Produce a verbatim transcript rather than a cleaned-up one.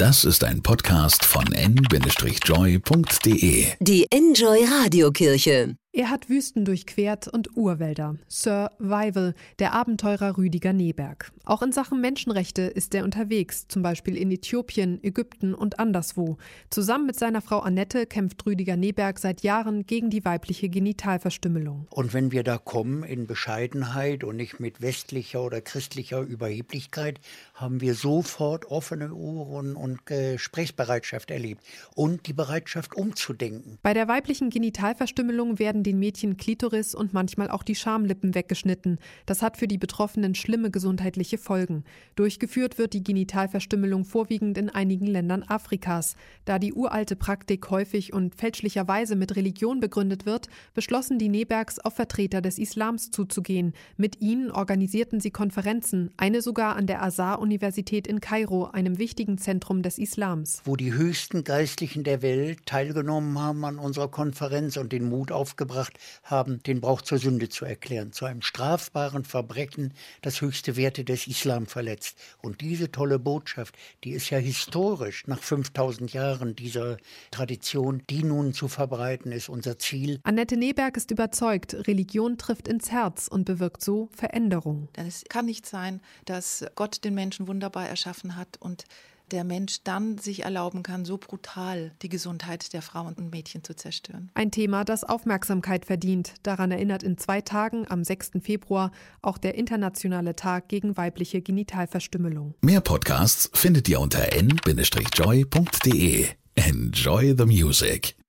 Das ist ein Podcast von en Bindestrich joy punkt de. Die Enjoy Radiokirche. Er hat Wüsten durchquert und Urwälder. Survival, der Abenteurer Rüdiger Neberg. Auch in Sachen Menschenrechte ist er unterwegs, zum Beispiel in Äthiopien, Ägypten und anderswo. Zusammen mit seiner Frau Annette kämpft Rüdiger Neberg seit Jahren gegen die weibliche Genitalverstümmelung. Und wenn wir da kommen in Bescheidenheit und nicht mit westlicher oder christlicher Überheblichkeit, haben wir sofort offene Ohren und Gesprächsbereitschaft erlebt und die Bereitschaft umzudenken. Bei der weiblichen Genitalverstümmelung werden den Mädchen Klitoris und manchmal auch die Schamlippen weggeschnitten. Das hat für die Betroffenen schlimme gesundheitliche Folgen. Durchgeführt wird die Genitalverstümmelung vorwiegend in einigen Ländern Afrikas. Da die uralte Praktik häufig und fälschlicherweise mit Religion begründet wird, beschlossen die Nebergs, auf Vertreter des Islams zuzugehen. Mit ihnen organisierten sie Konferenzen, eine sogar an der Azhar-Universität in Kairo, einem wichtigen Zentrum des Islams. Wo die höchsten Geistlichen der Welt teilgenommen haben an unserer Konferenz und den Mut aufgebracht haben, den Brauch zur Sünde zu erklären, zu einem strafbaren Verbrechen, das höchste Werte des Islam verletzt. Und diese tolle Botschaft, die ist ja historisch nach fünftausend Jahren dieser Tradition, die nun zu verbreiten, ist unser Ziel. Annette Neberg ist überzeugt, Religion trifft ins Herz und bewirkt so Veränderung. Denn es kann nicht sein, dass Gott den Menschen wunderbar erschaffen hat und der Mensch dann sich erlauben kann, so brutal die Gesundheit der Frauen und Mädchen zu zerstören. Ein Thema, das Aufmerksamkeit verdient. Daran erinnert in zwei Tagen, am sechsten Februar, auch der internationale Tag gegen weibliche Genitalverstümmelung. Mehr Podcasts findet ihr unter en Bindestrich joy punkt de. Enjoy the music.